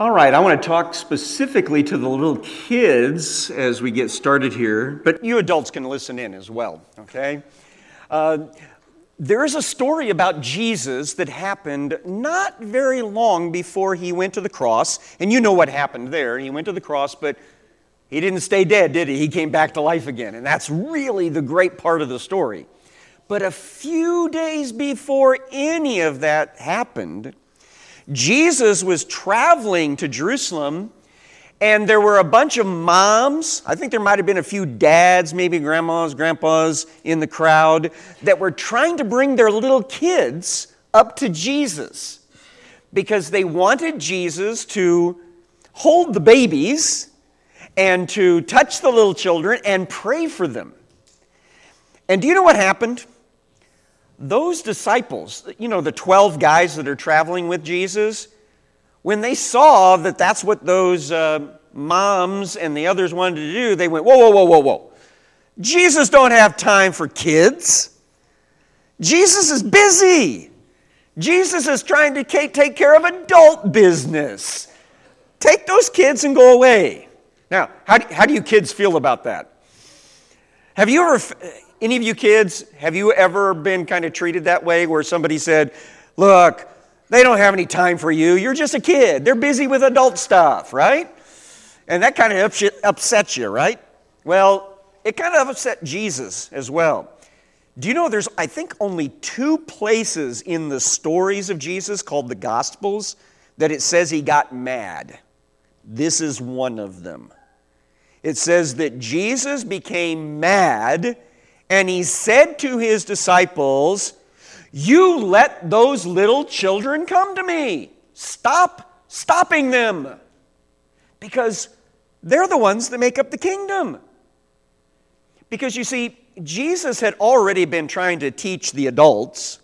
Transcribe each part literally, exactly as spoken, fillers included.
All right, I want to talk specifically to the little kids as we get started here, but you adults can listen in as well, okay? Uh, there is a story about Jesus that happened not very long before he went to the cross, and you know what happened there. He went to the cross, but he didn't stay dead, did he? He came back to life again, and that's really the great part of the story. But a few days before any of that happened, Jesus was traveling to Jerusalem, and there were a bunch of moms, I think there might have been a few dads, maybe grandmas, grandpas in the crowd, that were trying to bring their little kids up to Jesus because they wanted Jesus to hold the babies and to touch the little children and pray for them. And do you know what happened? Those disciples, you know, the twelve guys that are traveling with Jesus, when they saw that that's what those uh, moms and the others wanted to do, they went, whoa, whoa, whoa, whoa, whoa. Jesus don't have time for kids. Jesus is busy. Jesus is trying to take care of adult business. Take those kids and go away. Now, how do, how do you kids feel about that? Have you ever... Any of you kids, have you ever been kind of treated that way where somebody said, look, they don't have any time for you. You're just a kid. They're busy with adult stuff, right? And that kind of upsets you, right? Well, it kind of upset Jesus as well. Do you know there's, I think, only two places in the stories of Jesus called the Gospels that it says he got mad. This is one of them. It says that Jesus became mad and he said to his disciples, you let those little children come to me. Stop stopping them. Because they're the ones that make up the kingdom. Because you see, Jesus had already been trying to teach the adults.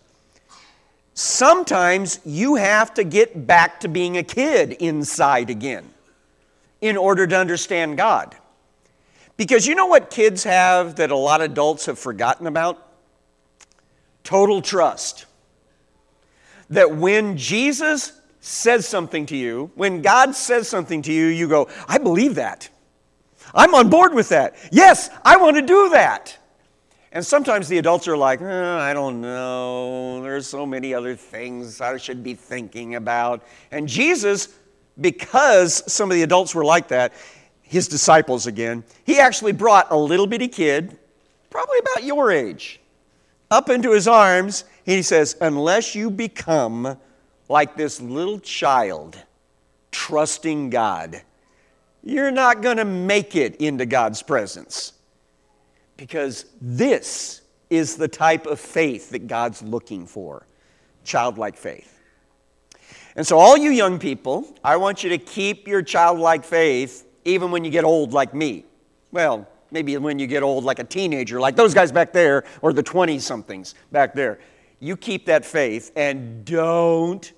Sometimes you have to get back to being a kid inside again in order to understand God. Because you know what kids have that a lot of adults have forgotten about? Total trust. That when Jesus says something to you, when God says something to you, you go, I believe that. I'm on board with that. Yes, I want to do that. And sometimes the adults are like, oh, I don't know. There's so many other things I should be thinking about. And Jesus, because some of the adults were like that, his disciples again, he actually brought a little bitty kid, probably about your age, up into his arms, and he says, unless you become like this little child, trusting God, you're not going to make it into God's presence. Because this is the type of faith that God's looking for, childlike faith. And so all you young people, I want you to keep your childlike faith even when you get old like me. Well, maybe when you get old like a teenager, like those guys back there, or the twenty-somethings back there. You keep that faith and don't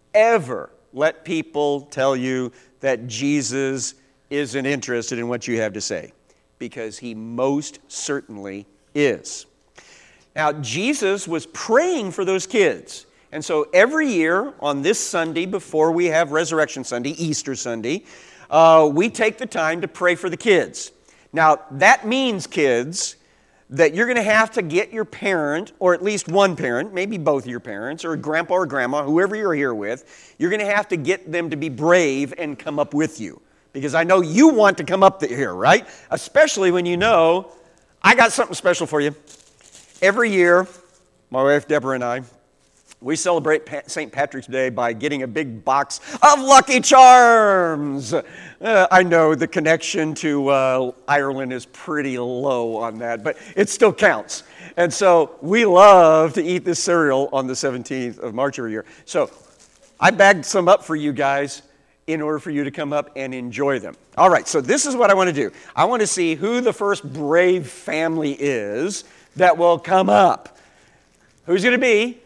ever let people tell you that Jesus isn't interested in what you have to say, because he most certainly is. Now, Jesus was praying for those kids. And so every year on this Sunday before we have Resurrection Sunday, Easter Sunday, Uh, we take the time to pray for the kids. Now, that means, kids, that you're going to have to get your parent, or at least one parent, maybe both of your parents, or grandpa or grandma, whoever you're here with, you're going to have to get them to be brave and come up with you. Because I know you want to come up here, right? Especially when you know, I got something special for you. Every year, my wife Deborah and I, we celebrate Saint Patrick's Day by getting a big box of Lucky Charms. Uh, I know the connection to uh, Ireland is pretty low on that, but it still counts. And so we love to eat this cereal on the seventeenth of March every year. So I bagged some up for you guys in order for you to come up and enjoy them. All right, so this is what I want to do. I want to see who the first brave family is that will come up. Who's going to be?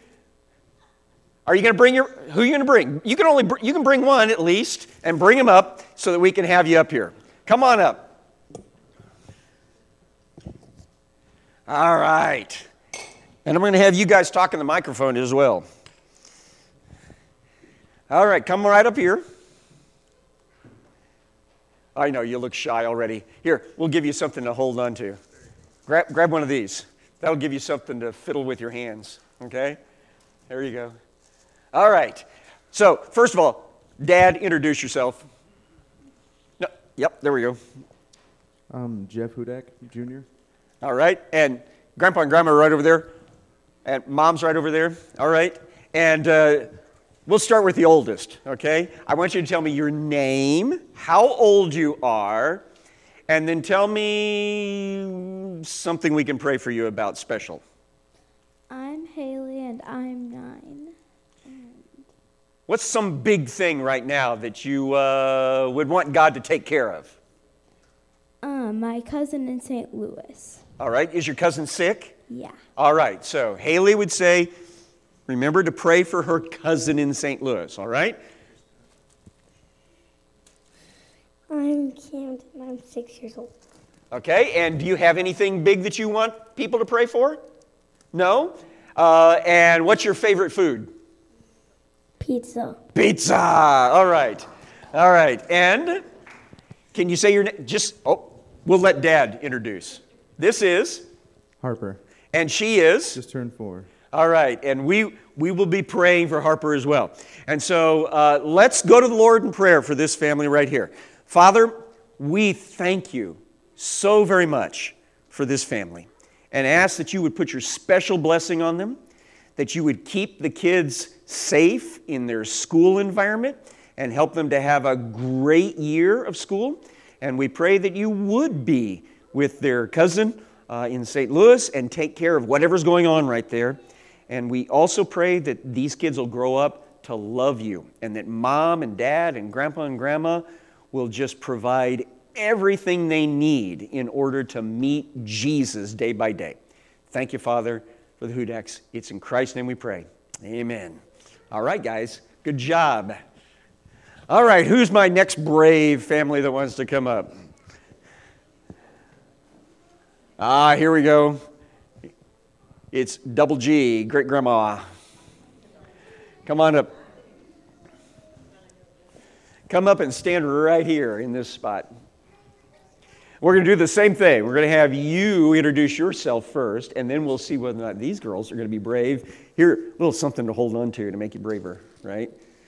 Are you going to bring your, who are you going to bring? You can only, you can bring one at least, and bring him up so that we can have you up here. Come on up. All right. And I'm going to have you guys talk in the microphone as well. All right, come right up here. I know, you look shy already. Here, we'll give you something to hold on to. Grab, grab one of these. That'll give you something to fiddle with your hands, okay? There you go. All right. So, first of all, Dad, introduce yourself. No, yep, there we go. I'm Jeff Hudak, Junior All right. And Grandpa and Grandma are right over there. And Mom's right over there. All right. And uh, we'll start with the oldest, okay? I want you to tell me your name, how old you are, and then tell me something we can pray for you about special. I'm Haley, and I'm nine. What's some big thing right now that you uh, would want God to take care of? Um, my cousin in Saint Louis. All right. Is your cousin sick? Yeah. All right. So Haley would say, remember to pray for her cousin in Saint Louis. All right? I'm Camden. I'm six years old. Okay. And do you have anything big that you want people to pray for? No? Uh, and what's your favorite food? Pizza. Pizza. All right. All right. And can you say your name? Just, oh, we'll let Dad introduce. This is? Harper. And she is? Just turned four. All right. And we, we will be praying for Harper as well. And so uh, let's go to the Lord in prayer for this family right here. Father, we thank you so very much for this family and ask that you would put your special blessing on them, that you would keep the kids safe in their school environment and help them to have a great year of school. And we pray that you would be with their cousin uh, in Saint Louis and take care of whatever's going on right there. And we also pray that these kids will grow up to love you and that Mom and Dad and Grandpa and Grandma will just provide everything they need in order to meet Jesus day by day. Thank you, Father, for the Hudaks. It's in Christ's name we pray. Amen. All right, guys. Good job. All right, who's my next brave family that wants to come up? Ah, here we go. It's Double G, Great Grandma. Come on up. Come up and stand right here in this spot. We're going to do the same thing. We're going to have you introduce yourself first, and then we'll see whether or not these girls are going to be brave. Here, a little something to hold on to to make you braver, right?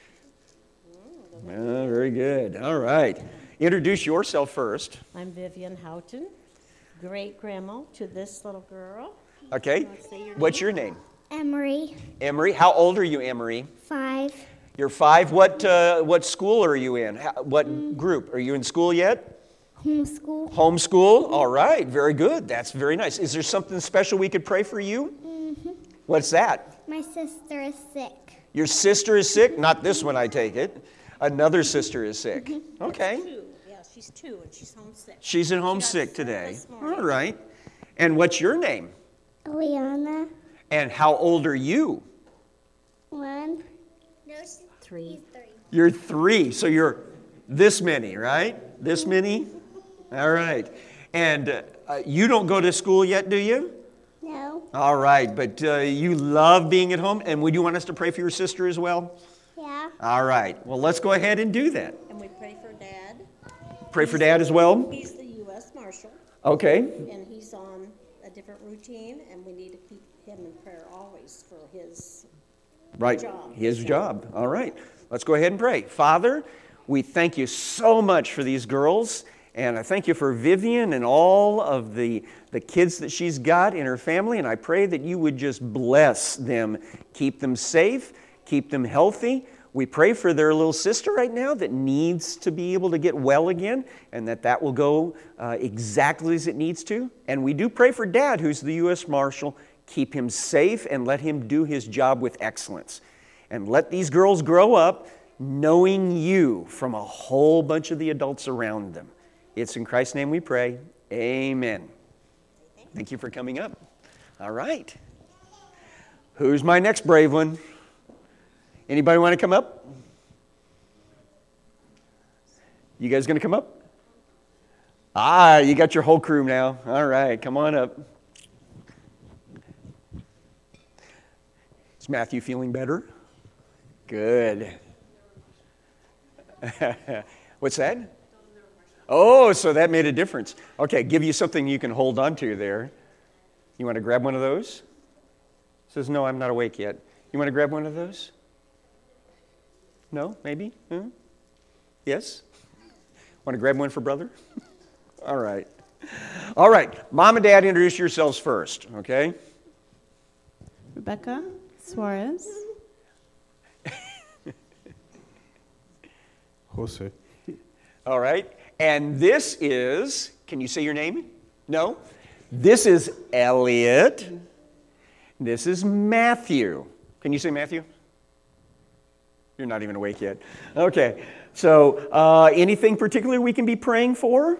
Oh, very good. All right. Introduce yourself first. I'm Vivian Houghton, great grandma to this little girl. Okay. You wanna say your What's name? your name? Emery. Emery. How old are you, Emery? Five. You're five. What uh, what school are you in? How, what group? Are you in school yet? Homeschool. Homeschool? All right. Very good. That's very nice. Is there something special we could pray for you? Mm-hmm. What's that? My sister is sick. Your sister is sick? Not this one, I take it. Another sister is sick. Okay. Two. Yeah, she's two and she's homesick. She's at home She got sick sick today. this morning. All right. And what's your name? Liana. And how old are you? One. No, she's Three. three. You're three. So you're this many, right? This many? All right. And uh, you don't go to school yet, do you? No. All right. But uh, you love being at home. And would you want us to pray for your sister as well? Yeah. All right. Well, let's go ahead and do that. And we pray for Dad. Pray for Dad as well? He's the U S Marshal, Okay. and he's on a different routine, and we need to keep him in prayer always for his Right. job. His job. All right. Let's go ahead and pray. Father, we thank you so much for these girls. And I thank you for Vivian and all of the, the kids that she's got in her family. And I pray that you would just bless them, keep them safe, keep them healthy. We pray for their little sister right now that needs to be able to get well again, and that that will go uh, exactly as it needs to. And we do pray for Dad, who's the U S Marshal. Keep him safe and let him do his job with excellence. And let these girls grow up knowing you from a whole bunch of the adults around them. It's in Christ's name we pray. Amen. Thank you for coming up. All right. Who's my next brave one? Anybody want to come up? You guys going to come up? Ah, you got your whole crew now. All right, come on up. Is Matthew feeling better? Good. What's that? Oh, so that made a difference. Okay, give you something you can hold on to there. You want to grab one of those? Says, no, I'm not awake yet. You want to grab one of those? No, maybe? Hmm? Yes? Want to grab one for brother? All right. All right. Mom and Dad, introduce yourselves first, okay? Rebecca Suarez. Jose. All right. And this is, can you say your name? No? This is Elliot. This is Matthew. Can you say Matthew? You're not even awake yet. Okay. So, uh, anything particular we can be praying for?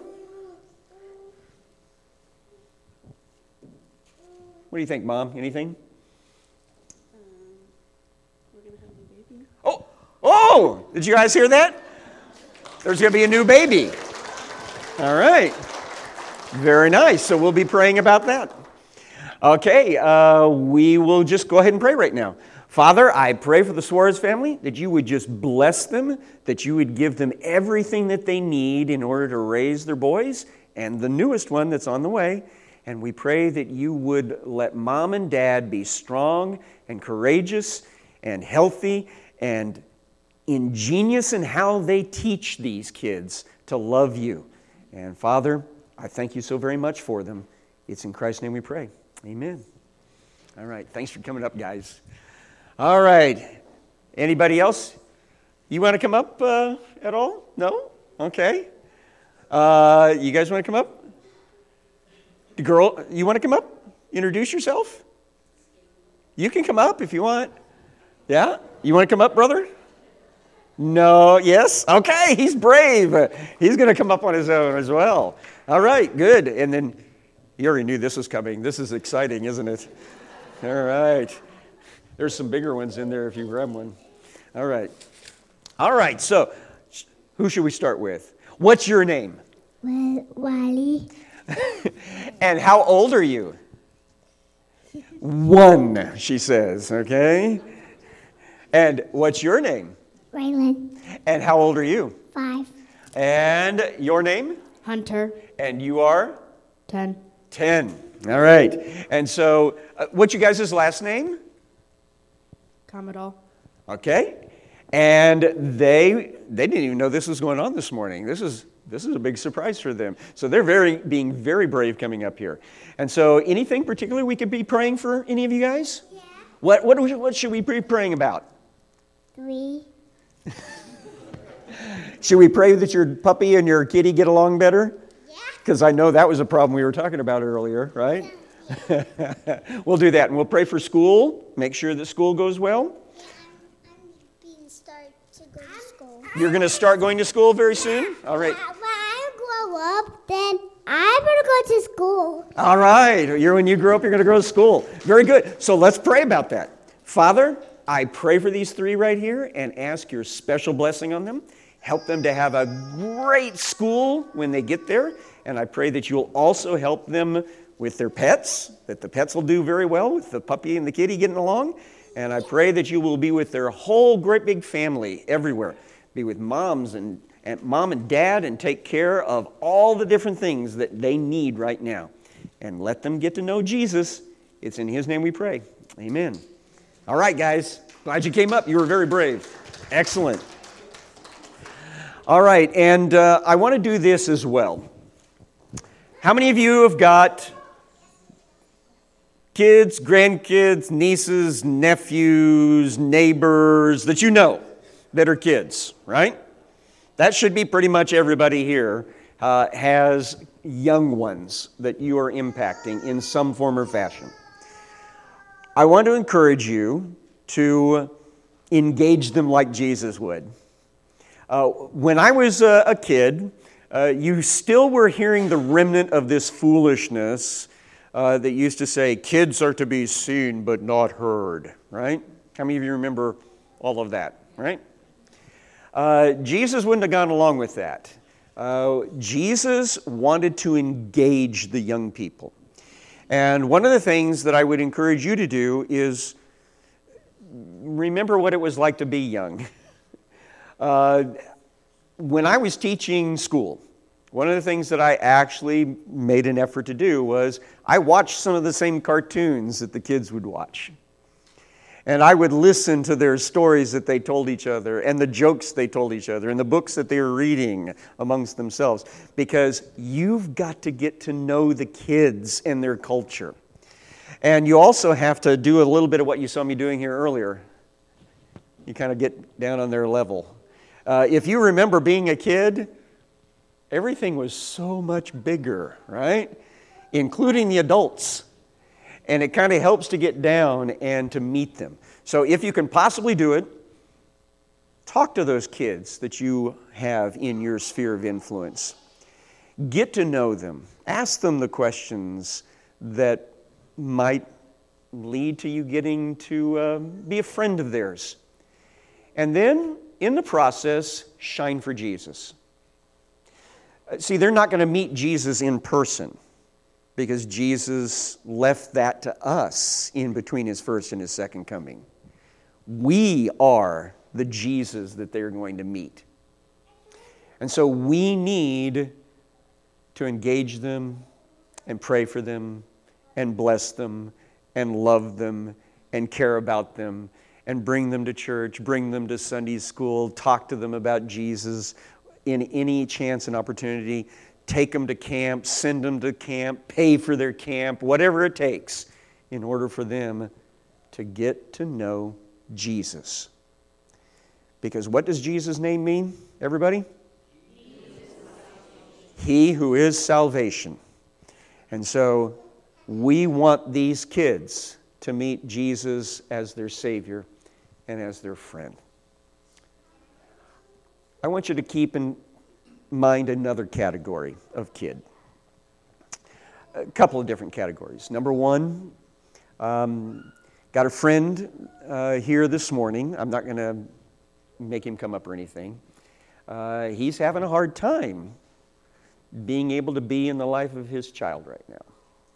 What do you think, Mom? Anything? Um, we're going to have a new baby. Oh, oh! Did you guys hear that? There's going to be a new baby. All right. Very nice. So we'll be praying about that. Okay, uh, we will just go ahead and pray right now. Father, I pray for the Suarez family that you would just bless them, that you would give them everything that they need in order to raise their boys and the newest one that's on the way. And we pray that you would let Mom and Dad be strong and courageous and healthy and ingenious in how they teach these kids to love you. And Father, I thank you so very much for them. It's in Christ's name we pray. Amen. All right. Thanks for coming up, guys. All right. Anybody else? You want to come up uh, at all? No? Okay. Uh, you guys want to come up? The girl, you want to come up? Introduce yourself? You can come up if you want. Yeah? You want to come up, brother? No, yes? Okay, he's brave. He's going to come up on his own as well. All right, good. And then you already knew this was coming. This is exciting, isn't it? All right. There's some bigger ones in there if you grab one. All right. All right, so who should we start with? What's your name? Well, Wally. And how old are you? One, she says, okay? And what's your name? Raylan. And how old are you? Five. And your name? Hunter. And you are? ten. Ten. All right. And so, uh, what's you guys' last name? Commodore. Okay. And they they didn't even know this was going on this morning. This is this is a big surprise for them. So they're very being very brave coming up here. And so, anything particular we could be praying for any of you guys? Yeah. What what what should we be praying about? Three. Should we pray that your puppy and your kitty get along better? Yeah. Because I know that was a problem we were talking about earlier, right? Yeah. We'll do that. And we'll pray for school. Make sure that school goes well. Yeah, I'm, I'm being start to go to school. You're going to start going to school very soon? All right. Uh, when I grow up, then I'm going to go to school. All right. You're, when you grow up, you're going to go to school. Very good. So let's pray about that. Father, I pray for these three right here and ask your special blessing on them. Help them to have a great school when they get there. And I pray that you'll also help them with their pets, that the pets will do very well with the puppy and the kitty getting along. And I pray that you will be with their whole great big family everywhere. Be with moms and, and mom and dad and take care of all the different things that they need right now. And let them get to know Jesus. It's in his name we pray. Amen. All right, guys. Glad you came up. You were very brave. Excellent. All right, and uh, I want to do this as well. How many of you have got kids, grandkids, nieces, nephews, neighbors that you know that are kids, right? That should be pretty much everybody here uh, has young ones that you are impacting in some form or fashion. I want to encourage you to engage them like Jesus would. Uh, when I was uh, a kid, uh, you still were hearing the remnant of this foolishness uh, that used to say, kids are to be seen but not heard, right? How many of you remember all of that, right? Uh, Jesus wouldn't have gone along with that. Uh, Jesus wanted to engage the young people. And one of the things that I would encourage you to do is remember what it was like to be young. Uh, when I was teaching school, One of the things that I actually made an effort to do was I watched some of the same cartoons that the kids would watch. And I would listen to their stories that they told each other and the jokes they told each other and the books that they were reading amongst themselves, because you've got to get to know the kids and their culture. And you also have to do a little bit of what you saw me doing here earlier. You kind of get down on their level. Uh, if you remember being a kid, everything was so much bigger, right? Including the adults. And it kind of helps to get down and to meet them. So if you can possibly do it, talk to those kids that you have in your sphere of influence. Get to know them. Ask them the questions that might lead to you getting to uh, be a friend of theirs. And then, in the process, shine for Jesus. See, they're not going to meet Jesus in person, because Jesus left that to us in between His first and His second coming. We are the Jesus that they're going to meet. And so we need to engage them and pray for them and bless them and love them and care about them and bring them to church, bring them to Sunday school, talk to them about Jesus in any chance and opportunity. Take them to camp, send them to camp, pay for their camp, whatever it takes in order for them to get to know Jesus. Because what does Jesus' name mean, everybody? He who is salvation. And so we want these kids to meet Jesus as their Savior and as their friend. I want you to keep in mind another category of kid. A couple of different categories. Number one, um, got a friend uh, here this morning. I'm not going to make him come up or anything. Uh, he's having a hard time being able to be in the life of his child right now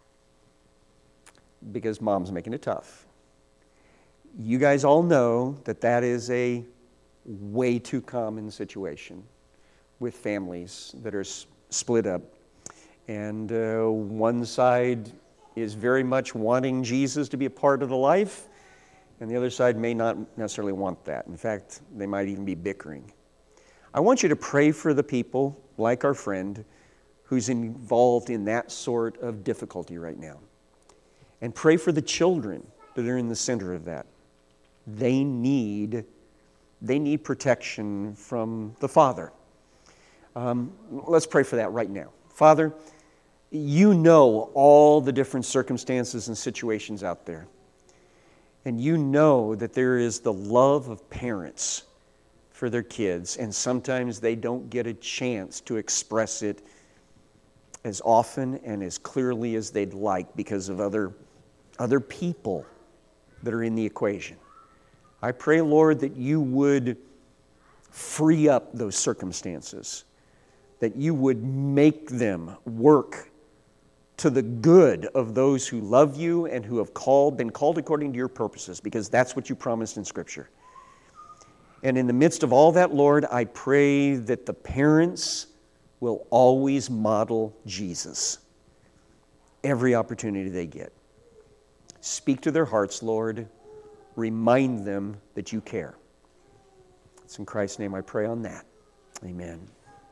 because mom's making it tough. You guys all know that that is a way too common situation with families that are s- split up. And uh, one side is very much wanting Jesus to be a part of the life, and the other side may not necessarily want that. In fact, they might even be bickering. I want you to pray for the people, like our friend, who's involved in that sort of difficulty right now. And pray for the children that are in the center of that. They need, they need protection from the Father. Um, let's pray for that right now. Father, you know all the different circumstances and situations out there. And you know that there is the love of parents for their kids, and sometimes they don't get a chance to express it as often and as clearly as they'd like because of other, other people that are in the equation. I pray, Lord, that you would free up those circumstances, that you would make them work to the good of those who love you and who have called, been called according to your purposes, because that's what you promised in Scripture. And in the midst of all that, Lord, I pray that the parents will always model Jesus every opportunity they get. Speak to their hearts, Lord. Remind them that you care. It's in Christ's name I pray on that. Amen.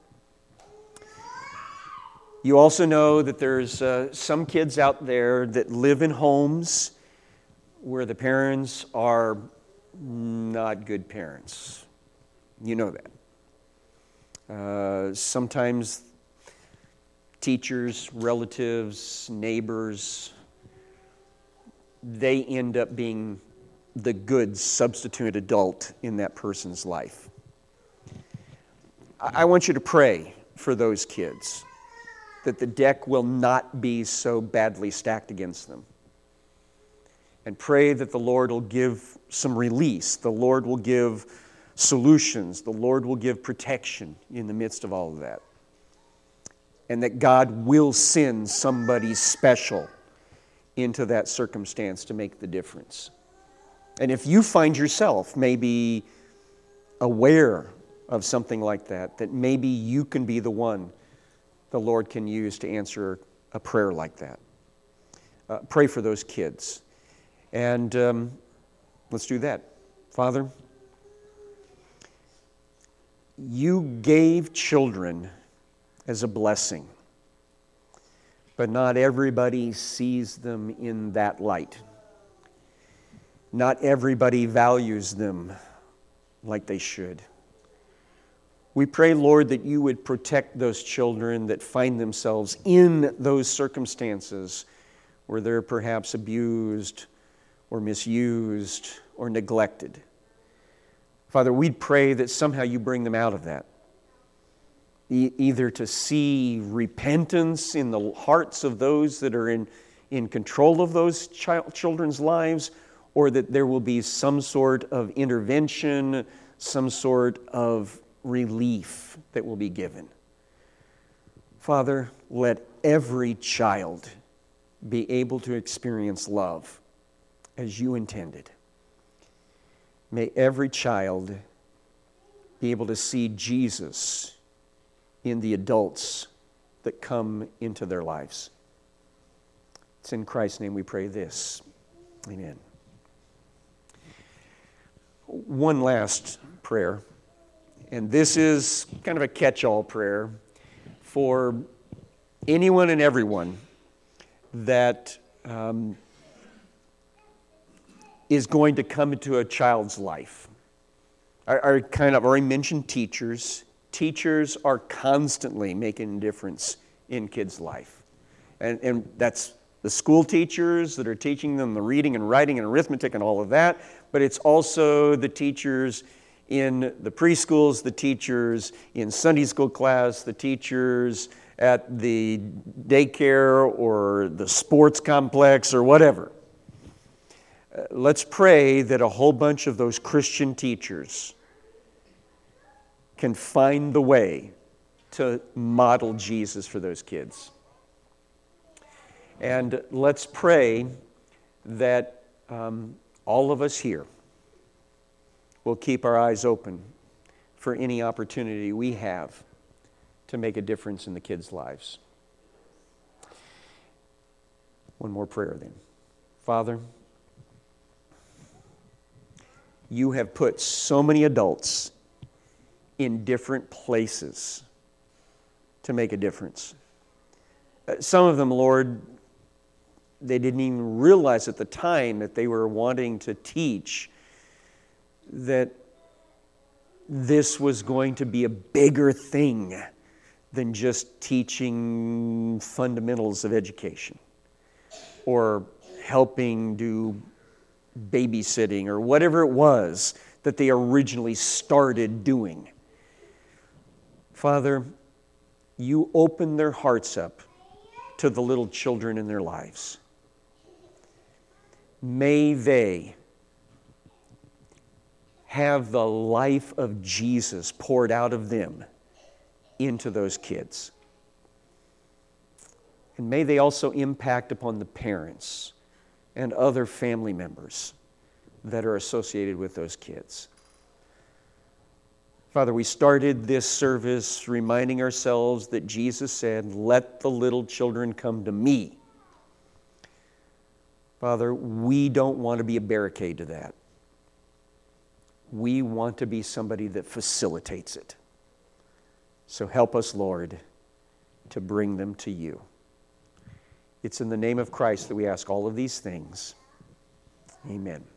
You also know that there's uh, some kids out there that live in homes where the parents are not good parents. You know that. Uh, sometimes teachers, relatives, neighbors, they end up being the good substitute adult in that person's life. I want you to pray for those kids, that the deck will not be so badly stacked against them. And pray that the Lord will give some release. The Lord will give solutions. The Lord will give protection in the midst of all of that. And that God will send somebody special into that circumstance to make the difference. And if you find yourself maybe aware of something like that, that maybe you can be the one the Lord can use to answer a prayer like that. Uh, pray for those kids. And um, let's do that. Father, you gave children as a blessing, but not everybody sees them in that light. Not everybody values them like they should. We pray, Lord, that you would protect those children that find themselves in those circumstances where they're perhaps abused or misused or neglected. Father, we'd pray that somehow you bring them out of that. E- either to see repentance in the hearts of those that are in, in control of those child, children's lives, or that there will be some sort of intervention, some sort of relief that will be given. Father, let every child be able to experience love as you intended. May every child be able to see Jesus in the adults that come into their lives. It's in Christ's name we pray this. Amen. One last prayer, and this is kind of a catch-all prayer for anyone and everyone that um, is going to come into a child's life. I, I kind of already mentioned teachers. Teachers are constantly making a difference in kids' life. And, and that's the school teachers that are teaching them the reading and writing and arithmetic and all of that, but it's also the teachers in the preschools, the teachers in Sunday school class, the teachers at the daycare or the sports complex or whatever. Uh, let's pray that a whole bunch of those Christian teachers can find the way to model Jesus for those kids. And let's pray that um, all of us here will keep our eyes open for any opportunity we have to make a difference in the kids' lives. One more prayer then. Father, you have put so many adults in different places to make a difference. Uh, some of them, Lord, they didn't even realize at the time that they were wanting to teach that this was going to be a bigger thing than just teaching fundamentals of education or helping do babysitting or whatever it was that they originally started doing. Father, you open their hearts up to the little children in their lives. May they have the life of Jesus poured out of them into those kids. And may they also impact upon the parents and other family members that are associated with those kids. Father, we started this service reminding ourselves that Jesus said, "Let the little children come to me." Father, we don't want to be a barricade to that. We want to be somebody that facilitates it. So help us, Lord, to bring them to you. It's in the name of Christ that we ask all of these things. Amen.